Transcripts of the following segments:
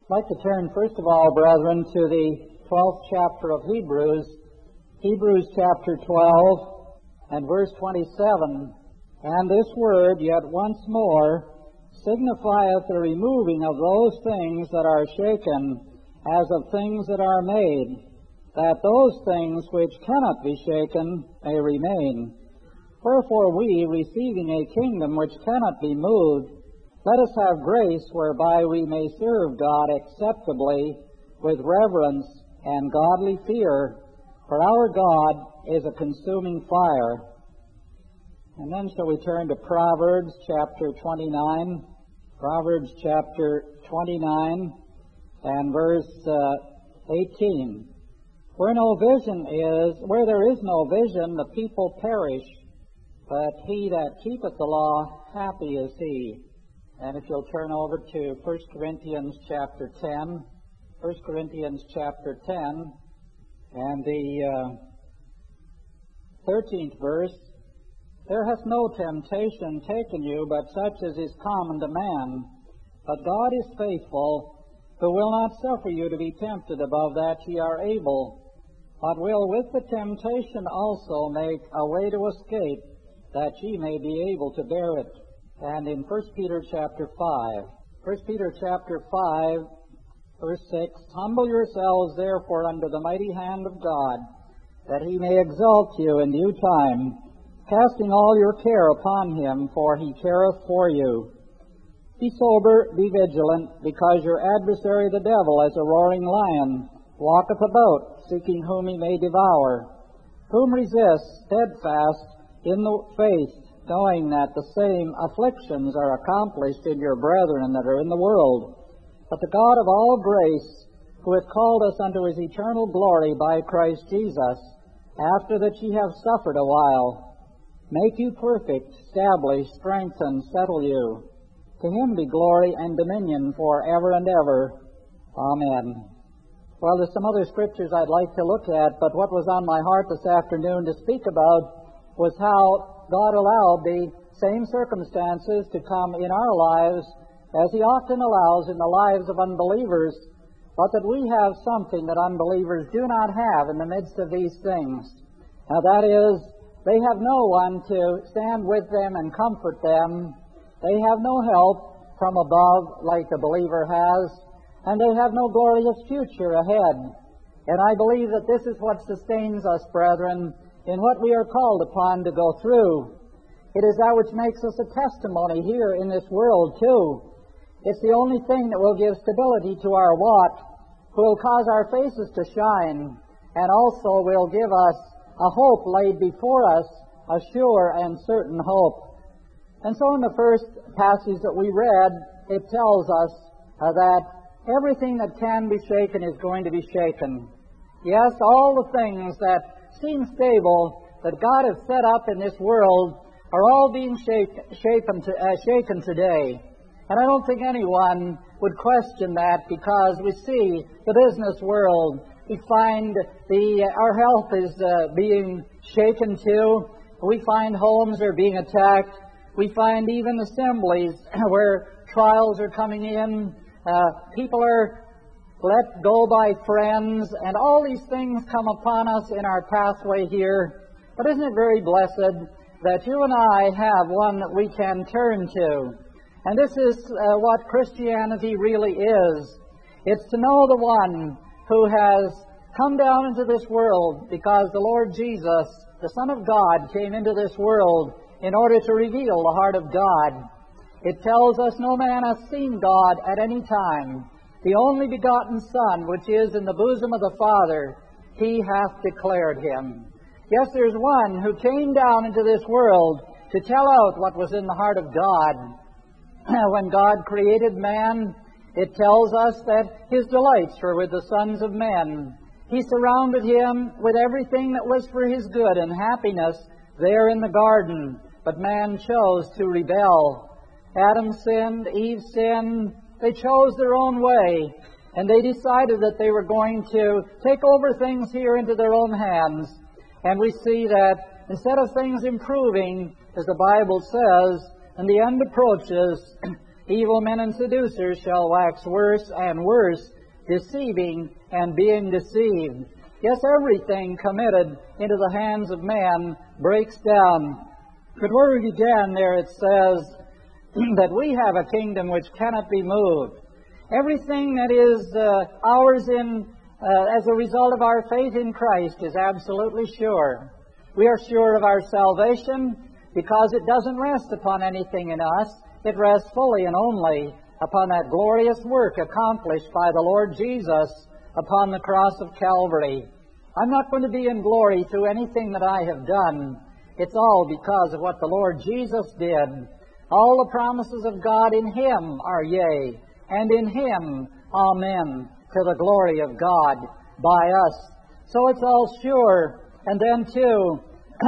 I'd like to turn, first of all, brethren, to the 12th chapter of Hebrews, Hebrews chapter 12 and verse 27. And this word, yet once more, signifieth the removing of those things that are shaken, as of things that are made, that those things which cannot be shaken may remain. Wherefore we, receiving a kingdom which cannot be moved, let us have grace whereby we may serve God acceptably with reverence and godly fear, for our God is a consuming fire. And then shall we turn to Proverbs chapter 29, Proverbs chapter 29 and verse 18. Where there is no vision, the people perish, but he that keepeth the law, happy is he. And if you'll turn over to 1 Corinthians chapter 10, 1 Corinthians chapter 10, and the 13th verse, there hath no temptation taken you, but such as is common to man. But God is faithful, who will not suffer you to be tempted above that ye are able, but will with the temptation also make a way to escape, that ye may be able to bear it. And in 1 Peter chapter 5, 1 Peter chapter 5, verse 6, humble yourselves therefore under the mighty hand of God, that he may exalt you in due time, casting all your care upon him, for he careth for you. Be sober, be vigilant, because your adversary the devil, as a roaring lion, walketh about, seeking whom he may devour, whom resist steadfast in the faith, knowing that the same afflictions are accomplished in your brethren that are in the world. But the God of all grace, who hath called us unto his eternal glory by Christ Jesus, after that ye have suffered a while, make you perfect, establish, strengthen, settle you. To him be glory and dominion for ever and ever. Amen. Well, there's some other scriptures I'd like to look at, but what was on my heart this afternoon to speak about was how God allowed the same circumstances to come in our lives as he often allows in the lives of unbelievers, but that we have something that unbelievers do not have in the midst of these things. Now that is, they have no one to stand with them and comfort them. They have no help from above like the believer has, and they have no glorious future ahead. And I believe that this is what sustains us, brethren, in what we are called upon to go through. It is that which makes us a testimony here in this world, too. It's the only thing that will give stability to our walk, will cause our faces to shine, and also will give us a hope laid before us, a sure and certain hope. And so in the first passage that we read, it tells us that everything that can be shaken is going to be shaken. Yes, all the things that seem stable that God has set up in this world are all being shaken today. And I don't think anyone would question that, because we see the business world. We find our health is being shaken too. We find homes are being attacked. We find even assemblies where trials are coming in. People are let go by friends, and all these things come upon us in our pathway here. But isn't it very blessed that you and I have one that we can turn to? And this is what Christianity really is. It's to know the one who has come down into this world, because the Lord Jesus, the Son of God, came into this world in order to reveal the heart of God. It tells us no man hath seen God at any time. The only begotten Son, which is in the bosom of the Father, he hath declared him. Yes, there's one who came down into this world to tell out what was in the heart of God. When God created man, it tells us that his delights were with the sons of men. He surrounded him with everything that was for his good and happiness there in the garden. But man chose to rebel. Adam sinned, Eve sinned. They chose their own way, and they decided that they were going to take over things here into their own hands. And we see that instead of things improving, as the Bible says, and the end approaches, Evil men and seducers shall wax worse and worse, deceiving and being deceived. Yes, everything committed into the hands of man breaks down. But where we began there, it says that we have a kingdom which cannot be moved. Everything that is ours as a result of our faith in Christ is absolutely sure. We are sure of our salvation because it doesn't rest upon anything in us. It rests fully and only upon that glorious work accomplished by the Lord Jesus upon the cross of Calvary. I'm not going to be in glory through anything that I have done. It's all because of what the Lord Jesus did. All the promises of God in Him are yea, and in Him, amen, to the glory of God by us. So it's all sure. And then, too,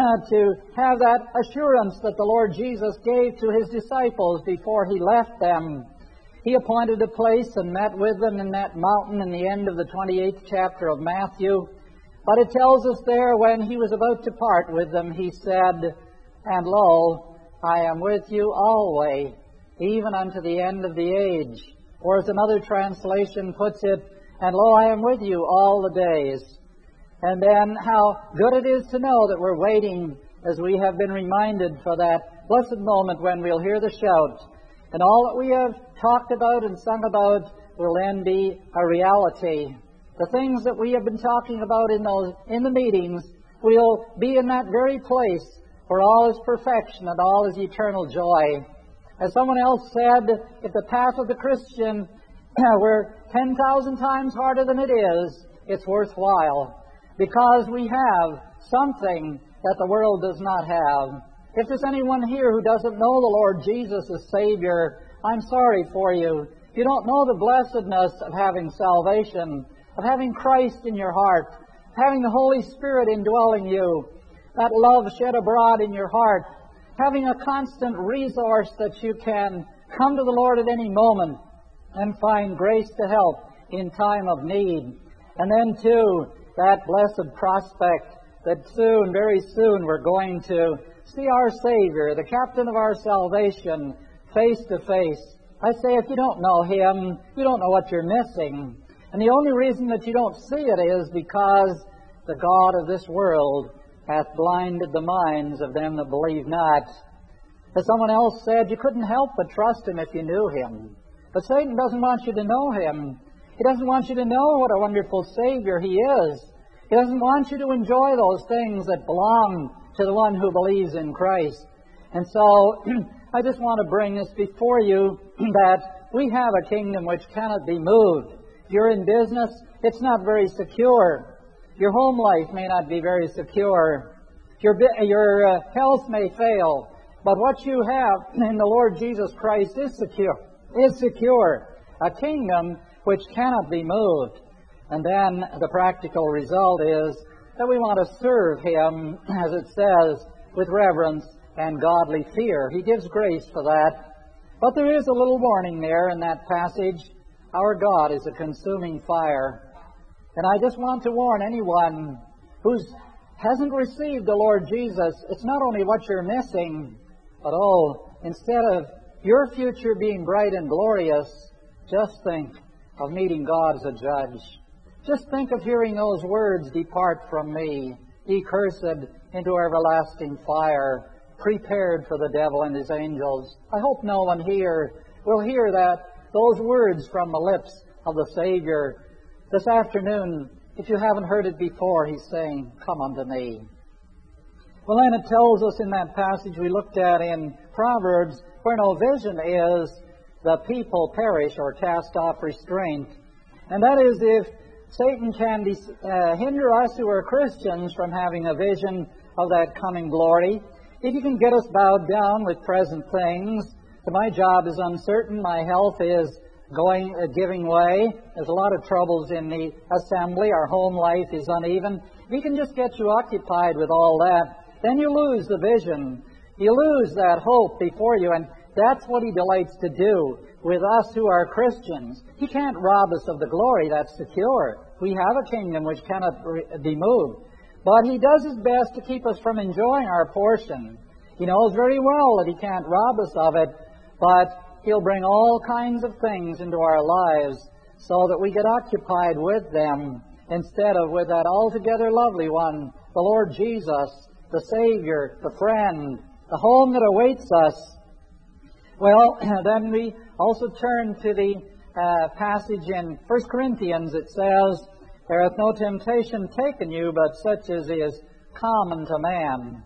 to have that assurance that the Lord Jesus gave to His disciples before He left them. He appointed a place and met with them in that mountain in the end of the 28th chapter of Matthew. But it tells us there, when He was about to part with them, He said, "And lo, I am with you always, even unto the end of the age." Or as another translation puts it, "And lo, I am with you all the days." And then how good it is to know that we're waiting, as we have been reminded, for that blessed moment when we'll hear the shout. And all that we have talked about and sung about will then be a reality. The things that we have been talking about in the meetings will be in that very place where all is perfection and all is eternal joy. As someone else said, if the path of the Christian were 10,000 times harder than it is, it's worthwhile. Because we have something that the world does not have. If there's anyone here who doesn't know the Lord Jesus as Savior, I'm sorry for you. If you don't know the blessedness of having salvation, of having Christ in your heart, having the Holy Spirit indwelling you, that love shed abroad in your heart, having a constant resource that you can come to the Lord at any moment and find grace to help in time of need. And then, too, that blessed prospect that soon, very soon, we're going to see our Savior, the captain of our salvation, face to face. I say, if you don't know Him, you don't know what you're missing. And the only reason that you don't see it is because the God of this world hath blinded the minds of them that believe not. As someone else said, you couldn't help but trust Him if you knew Him. But Satan doesn't want you to know Him. He doesn't want you to know what a wonderful Savior He is. He doesn't want you to enjoy those things that belong to the one who believes in Christ. And so, I just want to bring this before you that we have a kingdom which cannot be moved. If you're in business, it's not very secure. Your home life may not be very secure. Your health may fail. But what you have in the Lord Jesus Christ is secure. A kingdom which cannot be moved. And then the practical result is that we want to serve Him, as it says, with reverence and godly fear. He gives grace for that. But there is a little warning there in that passage. Our God is a consuming fire. And I just want to warn anyone who hasn't received the Lord Jesus, it's not only what you're missing, but instead of your future being bright and glorious, just think of meeting God as a judge. Just think of hearing those words, "Depart from me, ye cursed, into everlasting fire, prepared for the devil and his angels." I hope no one here will hear those words from the lips of the Savior. This afternoon, if you haven't heard it before, He's saying, "Come unto me." Well, then it tells us in that passage we looked at in Proverbs, where no vision is, the people perish or cast off restraint. And that is, if Satan can hinder us who are Christians from having a vision of that coming glory, if he can get us bowed down with present things, that my job is uncertain, my health is giving way, there's a lot of troubles in the assembly, our home life is uneven. If he can just get you occupied with all that, then you lose the vision. You lose that hope before you, and that's what He delights to do with us who are Christians. He can't rob us of the glory, that's secure. We have a kingdom which cannot be moved. But He does His best to keep us from enjoying our portion. He knows very well that He can't rob us of it, but He'll bring all kinds of things into our lives so that we get occupied with them instead of with that altogether lovely one, the Lord Jesus, the Savior, the friend, the home that awaits us. Well, then we also turn to the passage in 1 Corinthians. It says, "There hath no temptation taken you, but such as is common to man."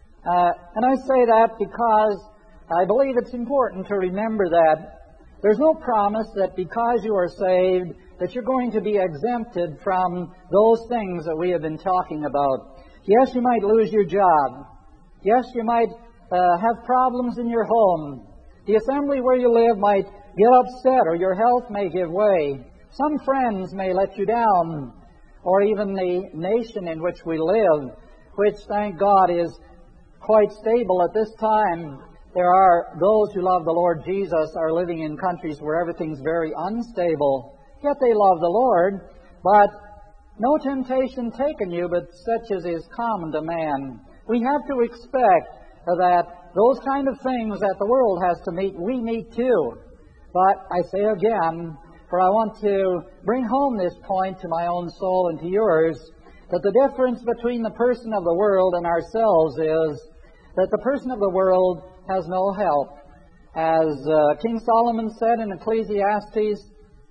And I say that because I believe it's important to remember that there's no promise that because you are saved that you're going to be exempted from those things that we have been talking about. Yes, you might lose your job. Yes, you might have problems in your home. The assembly where you live might get upset, or your health may give way. Some friends may let you down, or even the nation in which we live, which, thank God, is quite stable at this time. There are those who love the Lord Jesus are living in countries where everything's very unstable. Yet they love the Lord. But no temptation taken you, but such as is common to man. We have to expect that those kind of things that the world has to meet, we meet too. But I say again, for I want to bring home this point to my own soul and to yours, that the difference between the person of the world and ourselves is that the person of the world has no help. As King Solomon said in Ecclesiastes,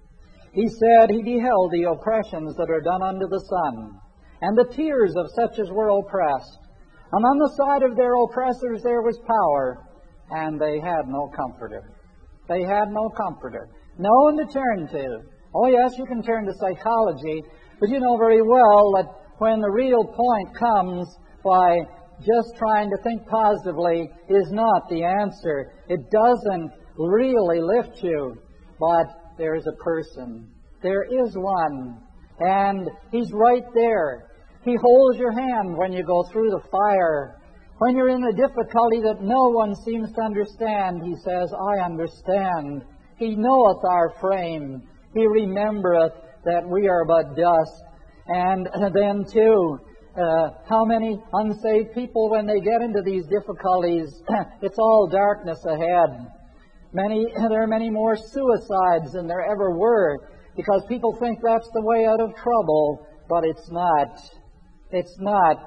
he said, "He beheld the oppressions that are done under the sun, and the tears of such as were oppressed. And on the side of their oppressors there was power, and they had no comforter." They had no comforter. No one to turn to. Oh yes, you can turn to psychology, but you know very well that when the real point comes, why, just trying to think positively is not the answer. It doesn't really lift you. But there is a person. There is one. And He's right there. He holds your hand when you go through the fire. When you're in a difficulty that no one seems to understand, He says, "I understand." He knoweth our frame. He remembereth that we are but dust. And then too, how many unsaved people, when they get into these difficulties, it's all darkness ahead. There are many more suicides than there ever were, because people think that's the way out of trouble, but it's not. It's not.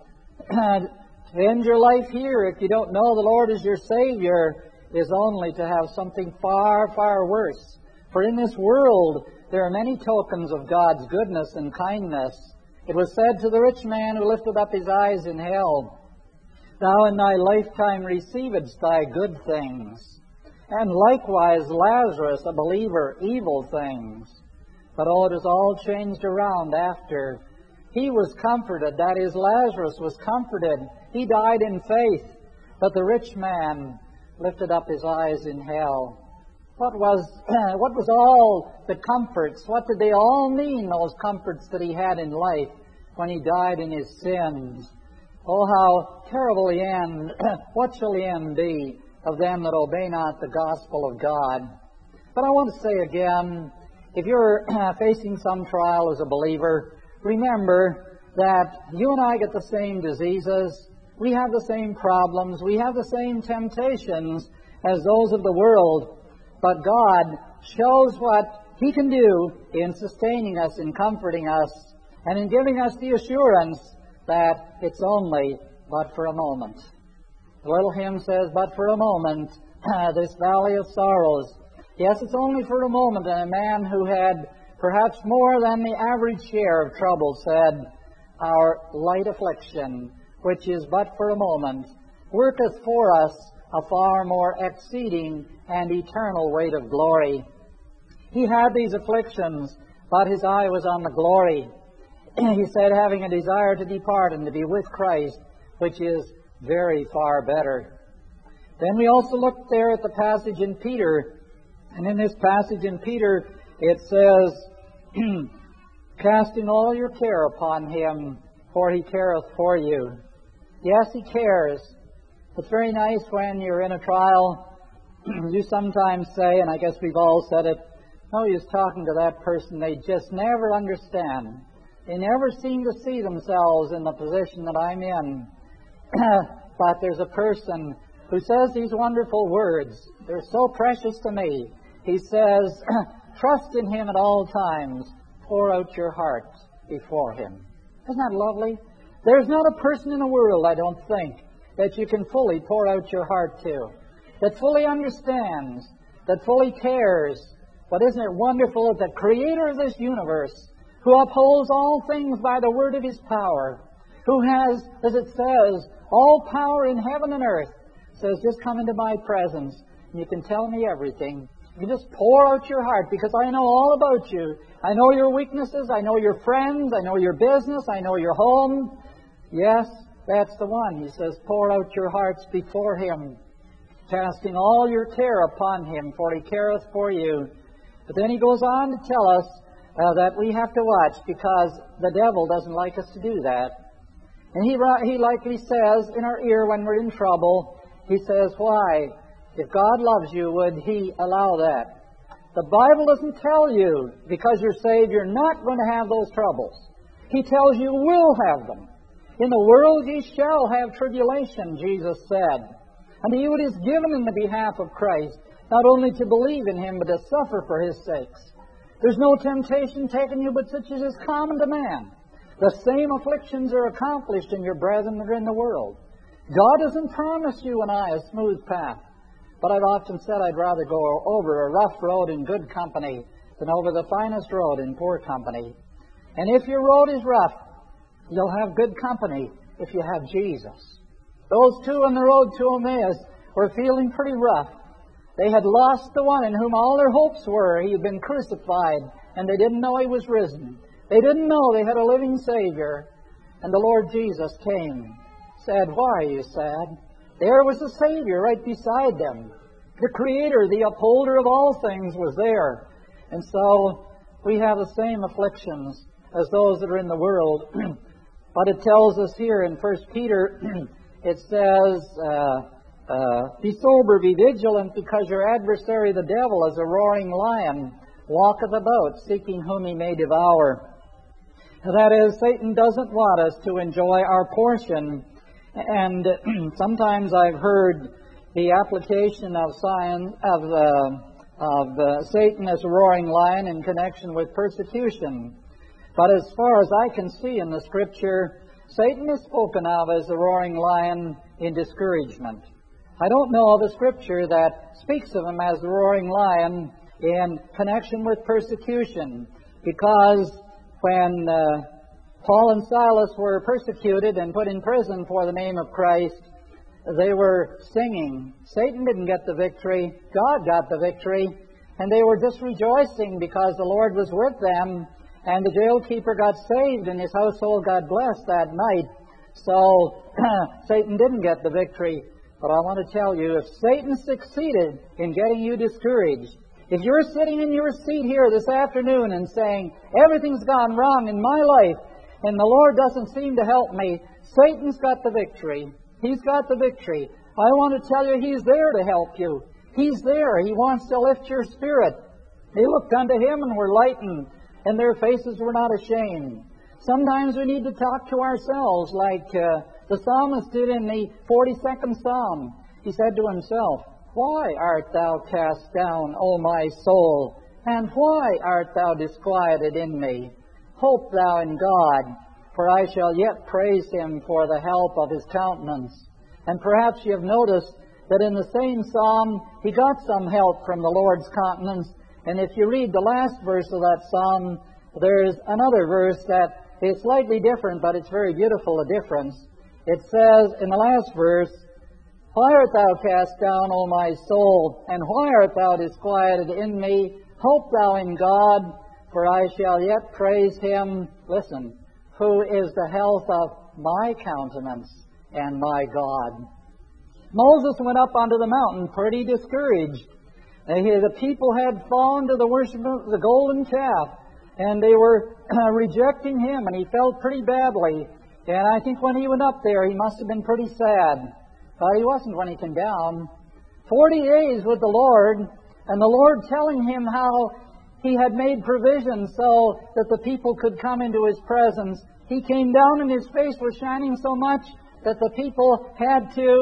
To end your life here, if you don't know the Lord as your Savior, is only to have something far, far worse. For in this world, there are many tokens of God's goodness and kindness. It was said to the rich man who lifted up his eyes in hell, "Thou in thy lifetime receivedst thy good things, and likewise Lazarus, a believer, evil things." But it is all changed around after. He was comforted, that is, Lazarus was comforted. He died in faith. But the rich man lifted up his eyes in hell. What was all the comforts? What did they all mean, those comforts that he had in life when he died in his sins? Oh, how terrible the end. What shall the end be of them that obey not the gospel of God? But I want to say again, if you're facing some trial as a believer, remember that you and I get the same diseases. We have the same problems. We have the same temptations as those of the world. But God shows what He can do in sustaining us, in comforting us, and in giving us the assurance that it's only but for a moment. The little hymn says, "But for a moment, this valley of sorrows." Yes, it's only for a moment. And a man who had perhaps more than the average share of trouble said, "Our light affliction, which is but for a moment, worketh for us a far more exceeding and eternal weight of glory." He had these afflictions, but his eye was on the glory. He said, having a desire to depart and to be with Christ, which is very far better. Then we also look there at the passage in Peter. And in this passage in Peter, it says, "Casting all your care upon Him, for He careth for you." Yes, He cares. It's very nice when you're in a trial. You sometimes say, and I guess we've all said it, "No use talking to that person. They just never understand. They never seem to see themselves in the position that I'm in." But there's a person who says these wonderful words. They're so precious to me. He says, trust in Him at all times. Pour out your heart before Him. Isn't that lovely? There's not a person in the world, I don't think, that you can fully pour out your heart to, that fully understands, that fully cares. But isn't it wonderful that the Creator of this universe, who upholds all things by the word of His power, who has, as it says, all power in heaven and earth, says, just come into my presence, and you can tell me everything. You just pour out your heart, because I know all about you. I know your weaknesses, I know your friends, I know your business, I know your home. Yes, that's the one. He says, pour out your hearts before Him, casting all your care upon Him, for He careth for you. But then he goes on to tell us that we have to watch, because the devil doesn't like us to do that. And he likely says in our ear when we're in trouble, he says, why? If God loves you, would He allow that? The Bible doesn't tell you, because you're saved, you're not going to have those troubles. He tells you will have them. In the world ye shall have tribulation, Jesus said. And to you it is given in the behalf of Christ, not only to believe in Him, but to suffer for His sakes. There's no temptation taken you but such as is common to man. The same afflictions are accomplished in your brethren that are in the world. God doesn't promise you and I a smooth path. But I've often said I'd rather go over a rough road in good company than over the finest road in poor company. And if your road is rough, you'll have good company if you have Jesus. Those two on the road to Emmaus were feeling pretty rough. They had lost the one in whom all their hopes were. He had been crucified, and they didn't know He was risen. They didn't know they had a living Savior. And the Lord Jesus came, said, why are you sad? There was the Savior right beside them. The Creator, the upholder of all things, was there. And so we have the same afflictions as those that are in the world. But it tells us here in 1 Peter, it says, be sober, be vigilant, because your adversary the devil, as a roaring lion, walketh about, seeking whom he may devour. That is, Satan doesn't want us to enjoy our portion. And sometimes I've heard the application of Satan as a roaring lion in connection with persecution. But as far as I can see in the Scripture, Satan is spoken of as a roaring lion in discouragement. I don't know of a Scripture that speaks of him as a roaring lion in connection with persecution, because when Paul and Silas were persecuted and put in prison for the name of Christ, they were singing. Satan didn't get the victory. God got the victory. And they were just rejoicing because the Lord was with them, and the jailkeeper got saved and his household got blessed that night. So Satan didn't get the victory. But I want to tell you, if Satan succeeded in getting you discouraged, if you're sitting in your seat here this afternoon and saying, everything's gone wrong in my life and the Lord doesn't seem to help me, Satan's got the victory. He's got the victory. I want to tell you, He's there to help you. He's there. He wants to lift your spirit. They looked unto Him and were lightened, and their faces were not ashamed. Sometimes we need to talk to ourselves like the psalmist did in the 42nd Psalm. He said to himself, why art thou cast down, O my soul? And why art thou disquieted in me? Hope thou in God, for I shall yet praise Him for the help of His countenance. And perhaps you have noticed that in the same psalm, he got some help from the Lord's countenance. And if you read the last verse of that psalm, there's another verse that is slightly different, but it's very beautiful, the difference. It says in the last verse, why art thou cast down, O my soul? And why art thou disquieted in me? Hope thou in God, for I shall yet praise Him, listen, who is the health of my countenance and my God. Moses went up onto the mountain pretty discouraged. The people had fallen to the worship of the golden calf, and they were rejecting him, and he felt pretty badly. And I think when he went up there, he must have been pretty sad. But he wasn't when he came down. 40 days with the Lord, and the Lord telling him how He had made provision so that the people could come into His presence. He came down and His face was shining so much that the people had to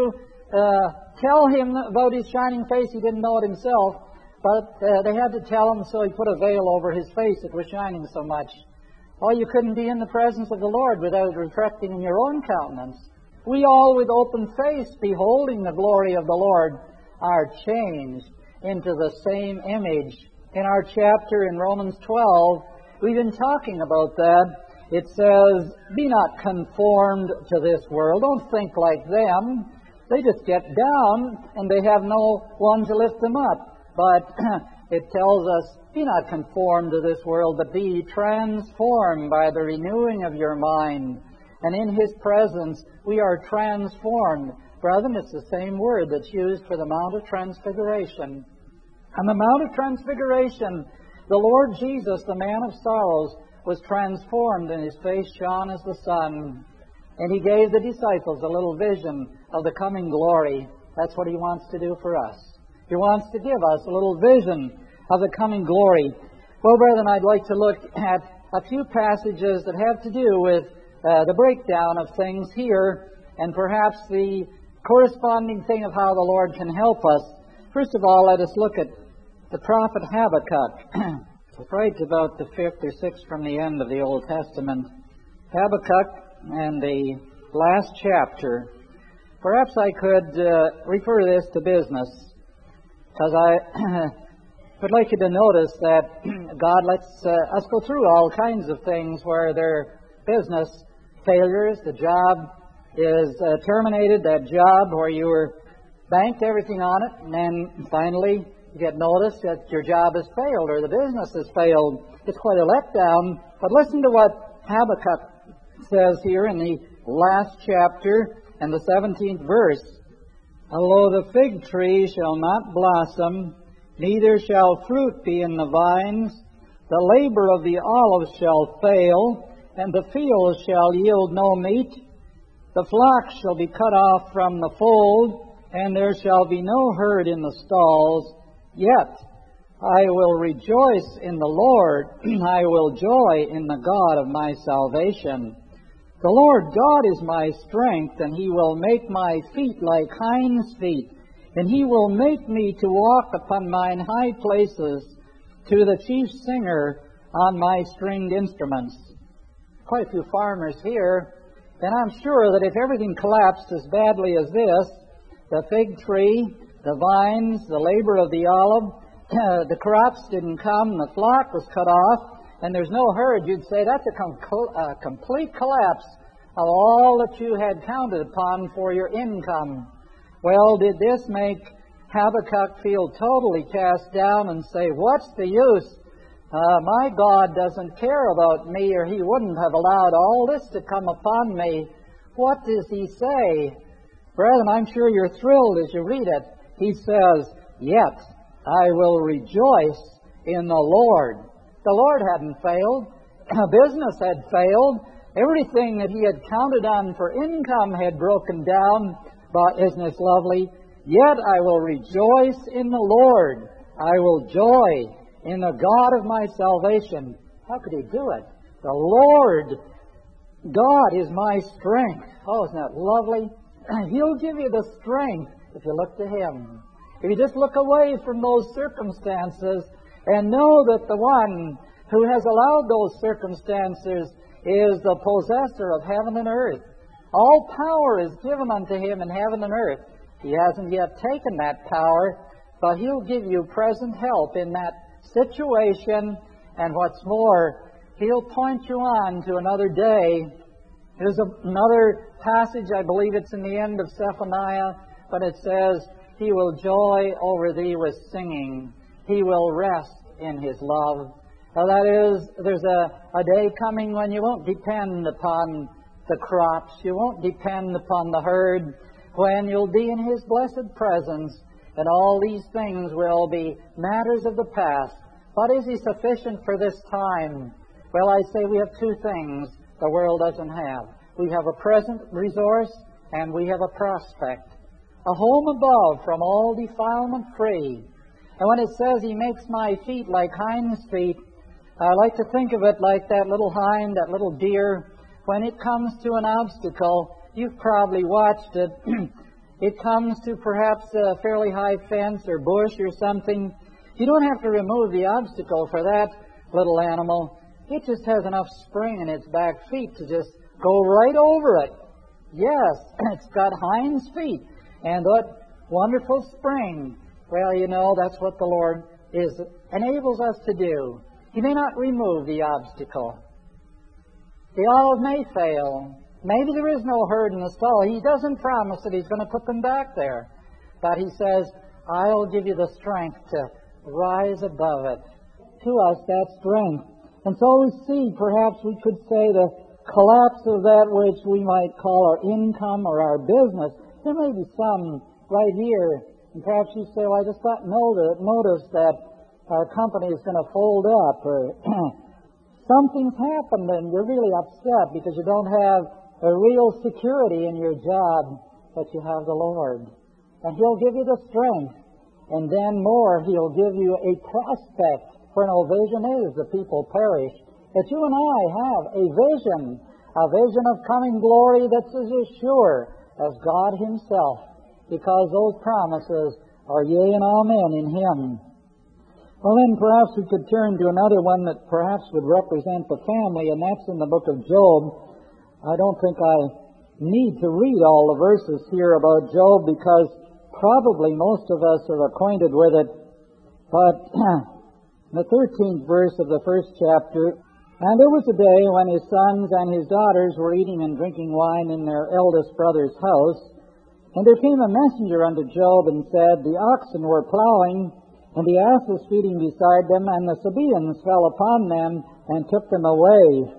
tell him about his shining face. He didn't know it himself, but they had to tell him, so he put a veil over his face. It was shining so much. Oh, you couldn't be in the presence of the Lord without reflecting in your own countenance. We all, with open face, beholding the glory of the Lord, are changed into the same image. In our chapter in Romans 12, we've been talking about that. It says, be not conformed to this world. Don't think like them. They just get down and they have no one to lift them up. But it tells us, be not conformed to this world, but be transformed by the renewing of your mind. And in His presence, we are transformed. Brethren, it's the same word that's used for the Mount of Transfiguration. On the Mount of Transfiguration, the Lord Jesus, the man of sorrows, was transformed, and His face shone as the sun. And He gave the disciples a little vision of the coming glory. That's what He wants to do for us. He wants to give us a little vision of the coming glory. Well, brethren, I'd like to look at a few passages that have to do with the breakdown of things here, and perhaps the corresponding thing of how the Lord can help us. First of all, let us look at the prophet Habakkuk. It's right about the 5th or 6th from the end of the Old Testament. Habakkuk and the last chapter. Perhaps I could refer this to business, because I would like you to notice that God lets us go through all kinds of things where their business failures, the job is terminated, that job where you were banked everything on it, and then finally you get notice that your job has failed or the business has failed. It's quite a letdown. But listen to what Habakkuk says here in the last chapter and the 17th verse. Although the fig tree shall not blossom, neither shall fruit be in the vines, the labor of the olive shall fail, and the field shall yield no meat. The flock shall be cut off from the fold, and there shall be no herd in the stalls. Yet I will rejoice in the Lord, I will joy in the God of my salvation. The Lord God is my strength, and He will make my feet like hinds' feet, and He will make me to walk upon mine high places, to the chief singer on my stringed instruments. Quite a few farmers here, and I'm sure that if everything collapsed as badly as this, the fig tree, the vines, the labor of the olive, the crops didn't come, the flock was cut off, and there's no herd, you'd say that's a complete collapse of all that you had counted upon for your income. Well, did this make Habakkuk feel totally cast down and say, what's the use? My God doesn't care about me, or He wouldn't have allowed all this to come upon me. What does he say? Brethren, I'm sure you're thrilled as you read it. He says, yet I will rejoice in the Lord. The Lord hadn't failed. Business had failed. Everything that he had counted on for income had broken down. But isn't this lovely? Yet I will rejoice in the Lord. I will joy in the God of my salvation. How could he do it? The Lord God is my strength. Oh, isn't that lovely? He'll give you the strength if you look to Him. If you just look away from those circumstances and know that the one who has allowed those circumstances is the possessor of heaven and earth. All power is given unto Him in heaven and earth. He hasn't yet taken that power, but He'll give you present help in that situation. And what's more, He'll point you on to another day. There's another passage, I believe it's in the end of Zephaniah, but it says, He will joy over thee with singing. He will rest in His love. Now that is, there's a day coming when you won't depend upon the crops, you won't depend upon the herd, when you'll be in His blessed presence, and all these things will be matters of the past. But is He sufficient for this time? Well, I say we have two things the world doesn't have. We have a present resource, and we have a prospect. A home above, from all defilement free. And when it says He makes my feet like hinds' feet, I like to think of it like that little hind, that little deer. When it comes to an obstacle, you've probably watched it. it comes to perhaps a fairly high fence or bush or something, you don't have to remove the obstacle for that little animal. It just has enough spring in its back feet to just go right over it. Yes, it's got hinds feet. And what wonderful spring. Well, you know, that's what the Lord enables us to do. He may not remove the obstacle. The olive may fail. Maybe there is no herd in the stall. He doesn't promise that He's going to put them back there. But He says, I'll give you the strength to rise above it. To us, that strength. And so we see, perhaps we could say, the collapse of that which we might call our income or our business. There may be some right here, and perhaps you say, well, I just got notice that our company is going to fold up, or something's happened and you're really upset because you don't have a real security in your job, but you have the Lord. And He'll give you the strength, and then more, He'll give you a prospect. For no vision is, the people perish. But you and I have a vision of coming glory that's as sure as God Himself, because those promises are yea and amen in Him. Well, then perhaps we could turn to another one that perhaps would represent the family, and that's in the book of Job. I don't think I need to read all the verses here about Job, because probably most of us are acquainted with it. But the 13th verse of the first chapter, and there was a day when his sons and his daughters were eating and drinking wine in their eldest brother's house. And there came a messenger unto Job and said, the oxen were plowing, and the asses feeding beside them, and the Sabaeans fell upon them and took them away.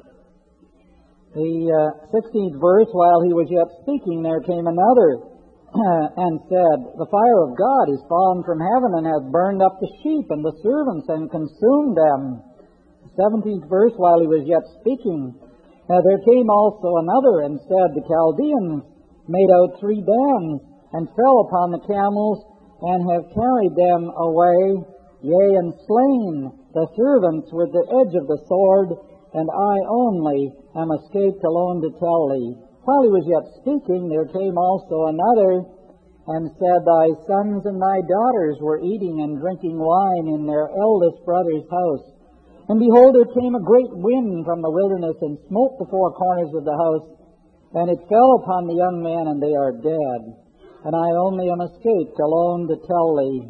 The 16th verse, while he was yet speaking, there came another and said, the fire of God is fallen from heaven and hath burned up the sheep and the servants and consumed them. The 17th verse, while he was yet speaking, there came also another and said, the Chaldeans made out 3 bands and fell upon the camels and have carried them away, yea, and slain the servants with the edge of the sword, and I only am escaped alone to tell thee. While he was yet speaking, there came also another and said, thy sons and thy daughters were eating and drinking wine in their eldest brother's house. And behold, there came a great wind from the wilderness and smote the 4 corners of the house, and it fell upon the young men, and they are dead. And I only am escaped alone to tell thee.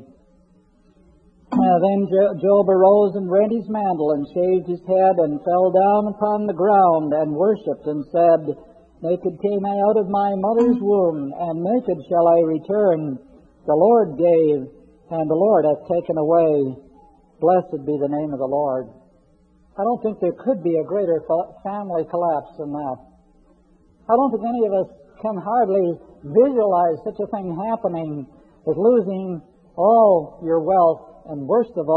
Then Job arose and rent his mantle and shaved his head and fell down upon the ground and worshipped and said, naked came I out of my mother's womb, and naked shall I return. The Lord gave, and the Lord hath taken away. Blessed be the name of the Lord. I don't think there could be a greater family collapse than that. I don't think any of us can hardly visualize such a thing happening as losing all your wealth, and worst of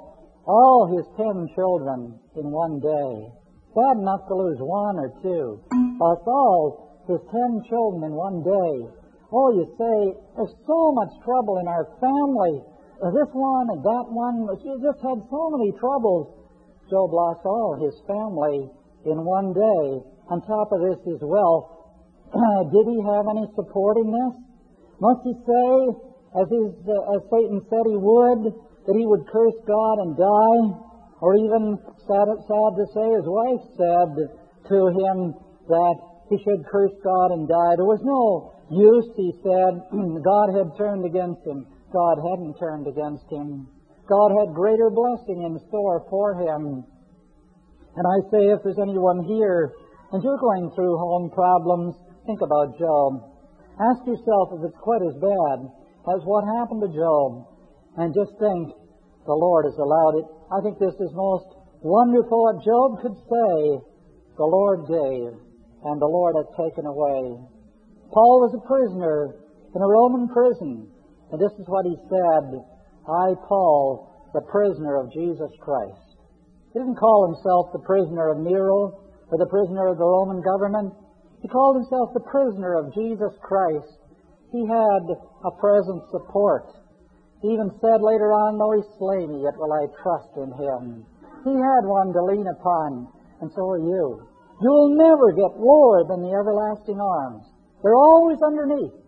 all his 10 children in one day. Bad enough to lose 1 or 2. But all his 10 children in one day. Oh, you say, there's so much trouble in our family. This one and that one, she just had so many troubles. Job lost all his family in one day. On top of this, his wealth. Did he have any support in this? Must he say, as Satan said he would, that he would curse God and die? Or even, sad to say, his wife said to him that he should curse God and die. There was no use, he said. God had turned against him. God hadn't turned against him. God had greater blessing in store for him. And I say, if there's anyone here, and you're going through home problems, think about Job. Ask yourself if it's quite as bad as what happened to Job. And just think, the Lord has allowed it. I think this is most wonderful what Job could say. The Lord gave, and the Lord hath taken away. Paul was a prisoner in a Roman prison, and this is what he said, I, Paul, the prisoner of Jesus Christ. He didn't call himself the prisoner of Nero or the prisoner of the Roman government. He called himself the prisoner of Jesus Christ. He had a present support. He even said later on, though he slay me, yet will I trust in him. He had one to lean upon, and so are you. You'll never get lower than the everlasting arms. They're always underneath.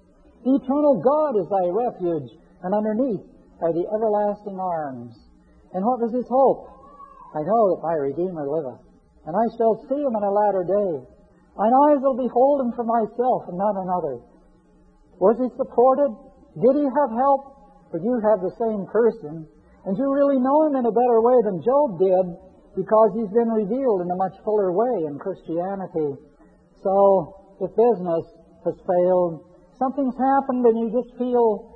The eternal God is thy refuge, and underneath are the everlasting arms. And what was his hope? I know that my Redeemer liveth, and I shall see him in a latter day. Mine eyes will behold him for myself, and not another. Was he supported? Did he have help? But you have the same person, and you really know him in a better way than Job did, because he's been revealed in a much fuller way in Christianity. So, if business has failed, something's happened, and you just feel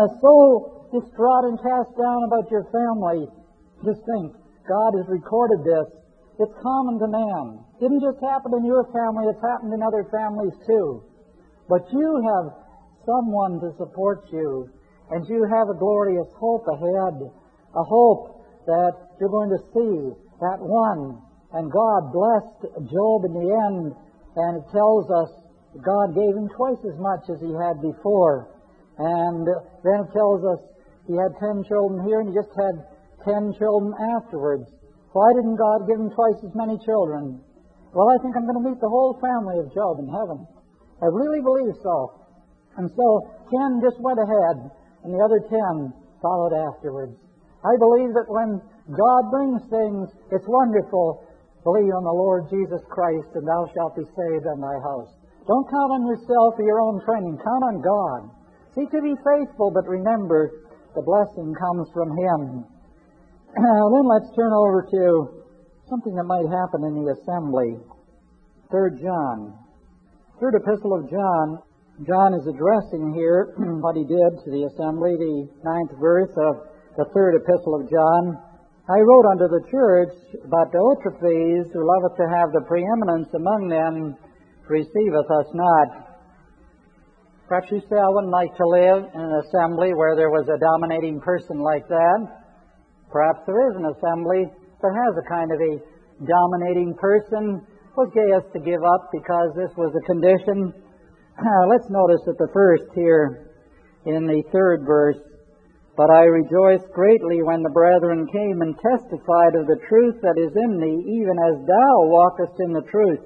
so distraught and cast down about your family, just think, God has recorded this. It's common to man. It didn't just happen in your family, it's happened in other families too. But you have someone to support you, and you have a glorious hope ahead, a hope that you're going to see that one. And God blessed Job in the end, and it tells us God gave him twice as much as he had before. And then it tells us he had 10 children here, and he just had 10 children afterwards. Why didn't God give him twice as many children? Well, I think I'm going to meet the whole family of Job in heaven. I really believe so. And so 10 just went ahead, and the other 10 followed afterwards. I believe that when God brings things, it's wonderful. Believe on the Lord Jesus Christ, and thou shalt be saved and thy house. Don't count on yourself or your own training. Count on God. Seek to be faithful, but remember, the blessing comes from Him. Then let's turn over to something that might happen in the assembly. 3 John. Third epistle of John. John is addressing here what he did to the assembly, the 9th verse of the 3rd epistle of John. I wrote unto the church, but Diotrephes, who loveth to have the preeminence among them, receiveth us not. Perhaps you say, I wouldn't like to live in an assembly where there was a dominating person like that. Perhaps there is an assembly that has a kind of a dominating person. Was Gaius to give up because this was a condition? Let's notice at the first here in the 3rd verse. But I rejoiced greatly when the brethren came and testified of the truth that is in thee, even as thou walkest in the truth.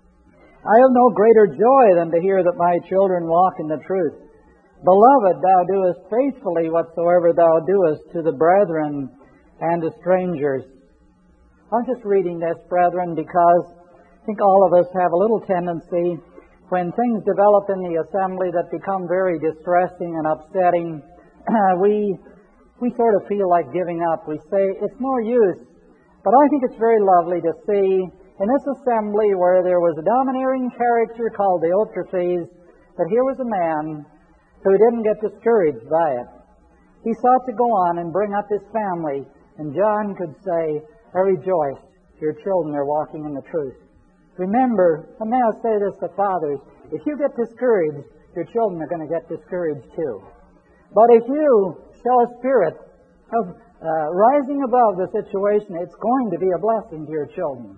I have no greater joy than to hear that my children walk in the truth. Beloved, thou doest faithfully whatsoever thou doest to the brethren and to strangers. I'm just reading this, brethren, because I think all of us have a little tendency when things develop in the assembly that become very distressing and upsetting, we sort of feel like giving up. We say, it's no use. But I think it's very lovely to see in this assembly where there was a domineering character called Diotrephes, that here was a man who didn't get discouraged by it. He sought to go on and bring up his family. And John could say, I rejoice, your children are walking in the truth. Remember, and may I say this to fathers, if you get discouraged, your children are going to get discouraged too. But if you show a spirit of rising above the situation, it's going to be a blessing to your children.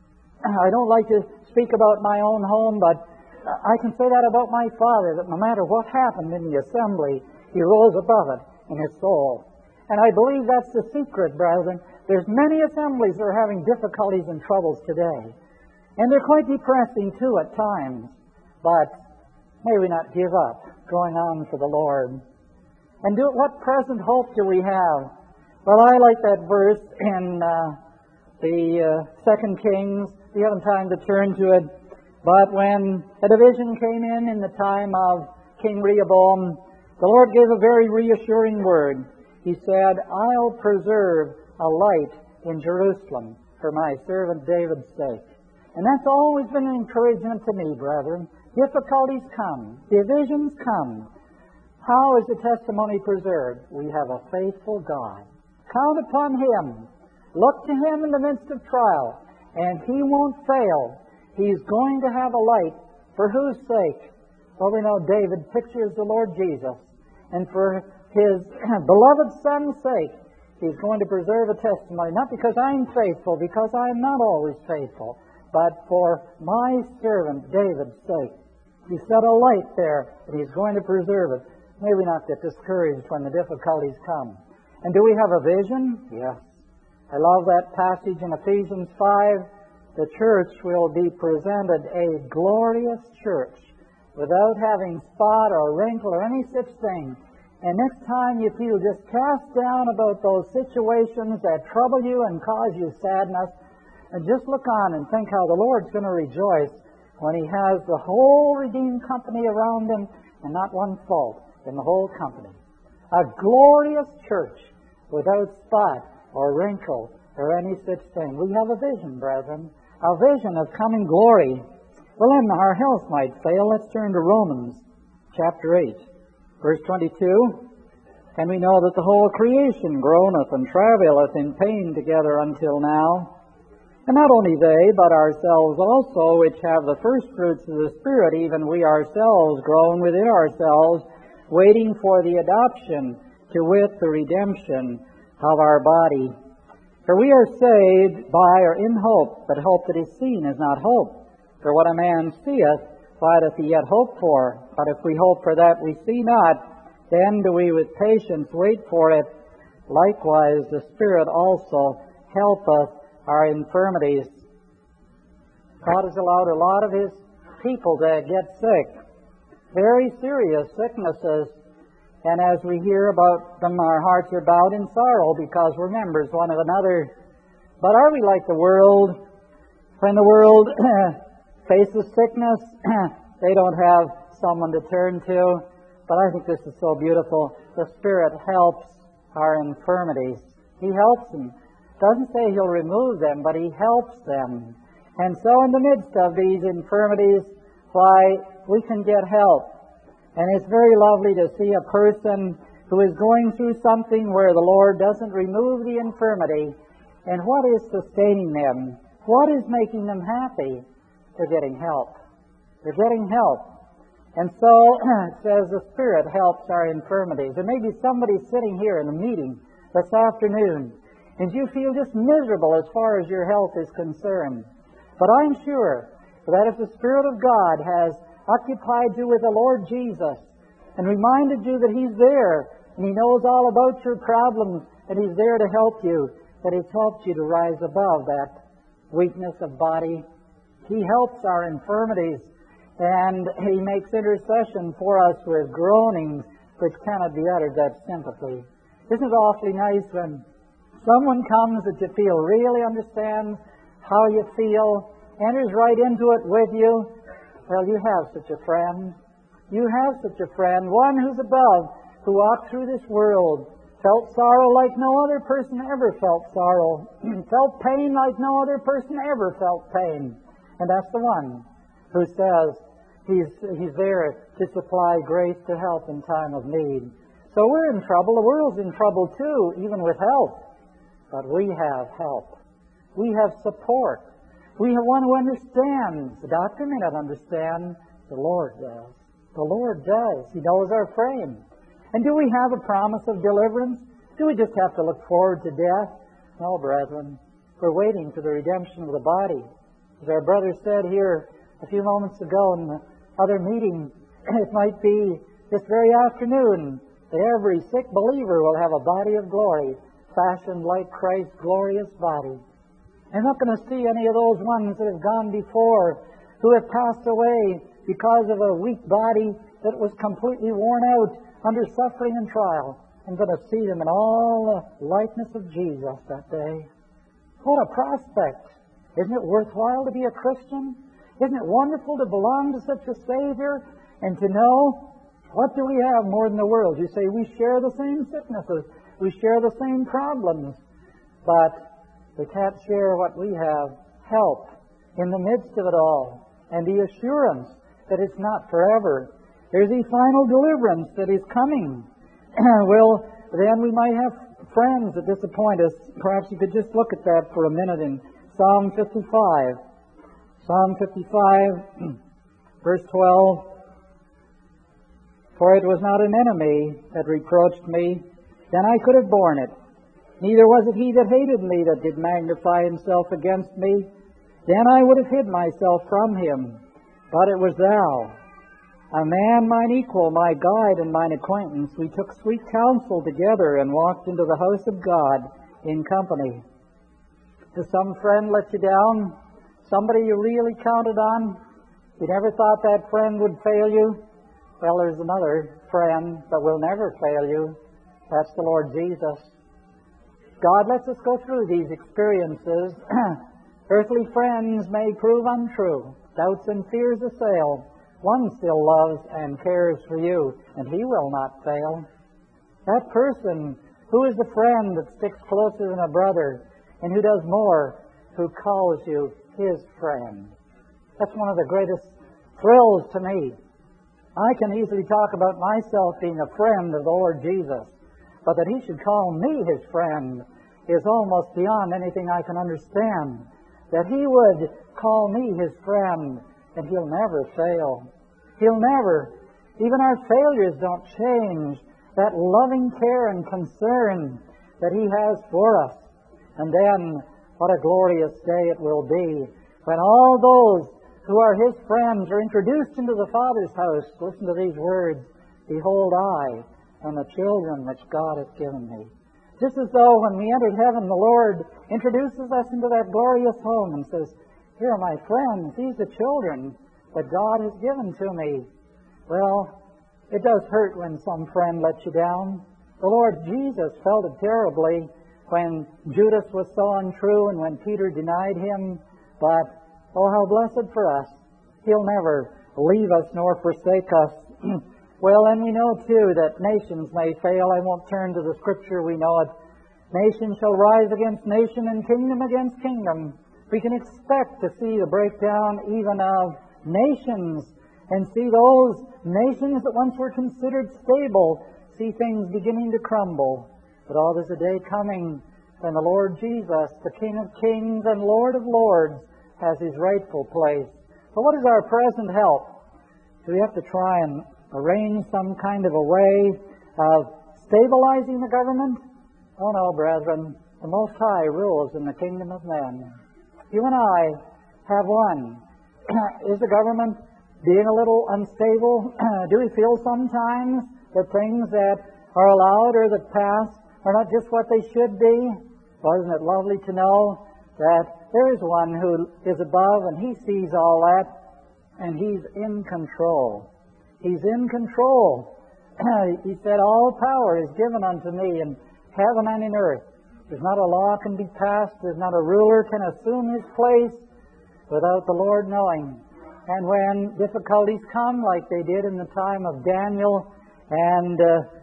I don't like to speak about my own home, but I can say that about my father, that no matter what happened in the assembly, he rose above it in his soul. And I believe that's the secret, brethren. There's many assemblies that are having difficulties and troubles today. And they're quite depressing too at times. But may we not give up going on for the Lord. And what present hope do we have? Well, I like that verse in the 2 Kings. We haven't time to turn to it. But when a division came in the time of King Rehoboam, the Lord gave a very reassuring word. He said, I'll preserve a light in Jerusalem for my servant David's sake. And that's always been an encouragement to me, brethren. Difficulties come. Divisions come. How is the testimony preserved? We have a faithful God. Count upon Him. Look to Him in the midst of trial. And He won't fail. He's going to have a light. For whose sake? Well, we know David pictures the Lord Jesus. And for His beloved Son's sake, He's going to preserve a testimony. Not because I'm faithful, because I'm not always faithful, but for my servant David's sake. He set a light there, and He's going to preserve it. May we not get discouraged when the difficulties come. And do we have a vision? Yes. I love that passage in Ephesians 5. The church will be presented a glorious church, without having spot or wrinkle or any such thing. And next time you feel just cast down about those situations that trouble you and cause you sadness, and just look on and think how the Lord's going to rejoice when He has the whole redeemed company around Him and not one fault in the whole company. A glorious church without spot or wrinkle or any such thing. We have a vision, brethren, a vision of coming glory. Well, then our health might fail. Let's turn to Romans chapter 8, verse 22. And we know that the whole creation groaneth and travaileth in pain together until now. And not only they, but ourselves also, which have the first fruits of the Spirit, even we ourselves groan within ourselves, waiting for the adoption, to wit, the redemption of our body. For we are saved by or in hope, but hope that is seen is not hope. For what a man seeth, why doth he yet hope for? But if we hope for that we see not, then do we with patience wait for it. Likewise the Spirit also helpeth our infirmities. God has allowed a lot of His people to get sick, very serious sicknesses, and as we hear about them, our hearts are bowed in sorrow because we're members one of another. But are we like the world? When the world faces sickness, they don't have someone to turn to. But I think this is so beautiful. The Spirit helps our infirmities. He helps them. Doesn't say He'll remove them, but He helps them. And so in the midst of these infirmities, why, we can get help. And it's very lovely to see a person who is going through something where the Lord doesn't remove the infirmity. And what is sustaining them? What is making them happy? They're getting help. They're getting help. And so it says the Spirit helps our infirmities. There may be somebody sitting here in a meeting this afternoon, and you feel just miserable as far as your health is concerned. But I'm sure that if the Spirit of God has occupied you with the Lord Jesus and reminded you that He's there and He knows all about your problems and He's there to help you, that He's helped you to rise above that weakness of body. He helps our infirmities, and He makes intercession for us with groanings which cannot be uttered. That's sympathy. Isn't it awfully nice when someone comes that you feel really understands how you feel, enters right into it with you? Well, you have such a friend. You have such a friend, one who's above, who walked through this world, felt sorrow like no other person ever felt sorrow, felt pain like no other person ever felt pain. And that's the one who says He's there to supply grace to help in time of need. So we're in trouble. The world's in trouble too, even with help. But we have help. We have support. We have one who understands. The doctor may not understand. The Lord does. The Lord does. He knows our frame. And do we have a promise of deliverance? Do we just have to look forward to death? No, brethren. We're waiting for the redemption of the body. As our brother said here a few moments ago in the other meeting, it might be this very afternoon that every sick believer will have a body of glory fashioned like Christ's glorious body. I'm not going to see any of those ones that have gone before, who have passed away because of a weak body that was completely worn out under suffering and trial. I'm going to see them in all the likeness of Jesus that day. What a prospect! Isn't it worthwhile to be a Christian? Isn't it wonderful to belong to such a Savior and to know, what do we have more than the world? You say, we share the same sicknesses, we share the same problems, but we can't share what we have, help in the midst of it all, and the assurance that it's not forever. There's a final deliverance that is coming. Well, then we might have friends that disappoint us. Perhaps you could just look at that for a minute in Psalm 55. Psalm 55, verse 12. For it was not an enemy that reproached me, then I could have borne it. Neither was it he that hated me that did magnify himself against me. Then I would have hid myself from him. But it was thou, a man mine equal, my guide and mine acquaintance. We took sweet counsel together and walked into the house of God in company. Does some friend let you down? Somebody you really counted on? You never thought that friend would fail you? Well, there's another friend that will never fail you. That's the Lord Jesus. God lets us go through these experiences. Earthly friends may prove untrue. Doubts and fears assail. One still loves and cares for you, and He will not fail. That person who is the friend that sticks closer than a brother, and who does more, who calls you His friend. That's one of the greatest thrills to me. I can easily talk about myself being a friend of the Lord Jesus, but that He should call me His friend is almost beyond anything I can understand. That He would call me His friend, and He'll never fail. He'll never. Even our failures don't change that loving care and concern that He has for us. And then, what a glorious day it will be when all those who are His friends are introduced into the Father's house. Listen to these words, "Behold, I and the children which God hath given me." Just as though when we entered heaven, the Lord introduces us into that glorious home and says, "Here are my friends, these are the children that God has given to me." Well, it does hurt when some friend lets you down. The Lord Jesus felt it terribly when Judas was so untrue and when Peter denied Him. But, oh, how blessed for us. He'll never leave us nor forsake us. Well, and we know, too, that nations may fail. I won't turn to the Scripture. We know it. Nation shall rise against nation and kingdom against kingdom. We can expect to see the breakdown even of nations and see those nations that once were considered stable, see things beginning to crumble. But oh, there's a day coming when the Lord Jesus, the King of kings and Lord of lords, has His rightful place. But what is our present help? Do we have to try and arrange some kind of a way of stabilizing the government? Oh no, brethren. The Most High rules in the kingdom of men. You and I have one. Is the government being a little unstable? Do we feel sometimes that things that are allowed or that pass are not just what they should be? Well, isn't it lovely to know that there is one who is above and He sees all that and He's in control. He's in control. He said, "All power is given unto me in heaven and in earth." There's not a law can be passed. There's not a ruler can assume his place without the Lord knowing. And when difficulties come, like they did in the time of Daniel, and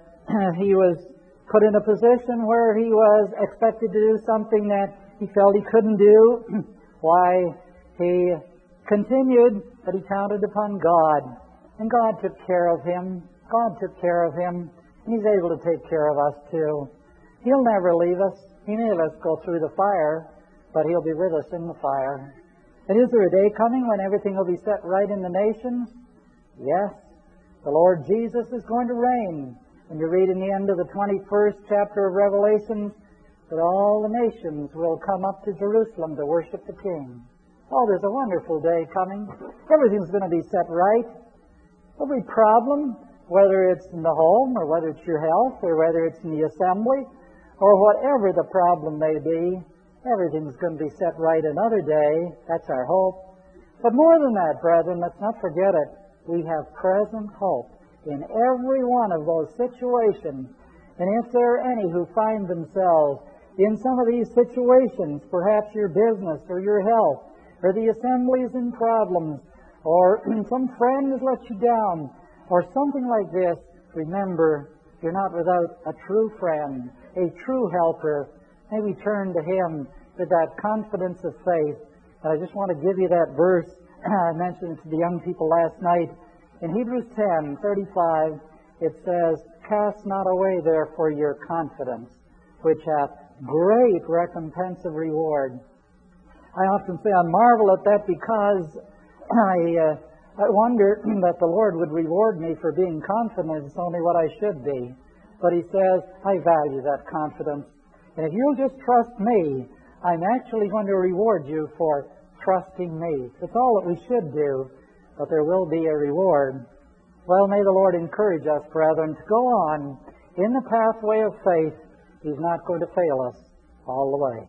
he was put in a position where he was expected to do something that he felt he couldn't do, why, he continued, but he counted upon God. And God took care of him. God took care of him. He's able to take care of us too. He'll never leave us. He may let us go through the fire, but He'll be with us in the fire. And is there a day coming when everything will be set right in the nations? Yes. The Lord Jesus is going to reign. When you read in the end of the 21st chapter of Revelation, that all the nations will come up to Jerusalem to worship the King. Oh, there's a wonderful day coming. Everything's going to be set right. Every problem, whether it's in the home or whether it's your health or whether it's in the assembly or whatever the problem may be, everything's going to be set right another day. That's our hope. But more than that, brethren, let's not forget it. We have present hope in every one of those situations. And if there are any who find themselves in some of these situations, perhaps your business or your health or the assembly's in problems, or some friend has let you down, or something like this, remember, you're not without a true friend, a true helper. May we turn to Him with that confidence of faith. And I just want to give you that verse. I mentioned it to the young people last night. In Hebrews 10:35, it says, "Cast not away therefore your confidence, which hath great recompense of reward." I often say I marvel at that because I wonder that the Lord would reward me for being confident. It's only what I should be. But He says, I value that confidence. And if you'll just trust me, I'm actually going to reward you for trusting me. It's all that we should do, but there will be a reward. Well, may the Lord encourage us, brethren, to go on in the pathway of faith. He's not going to fail us all the way.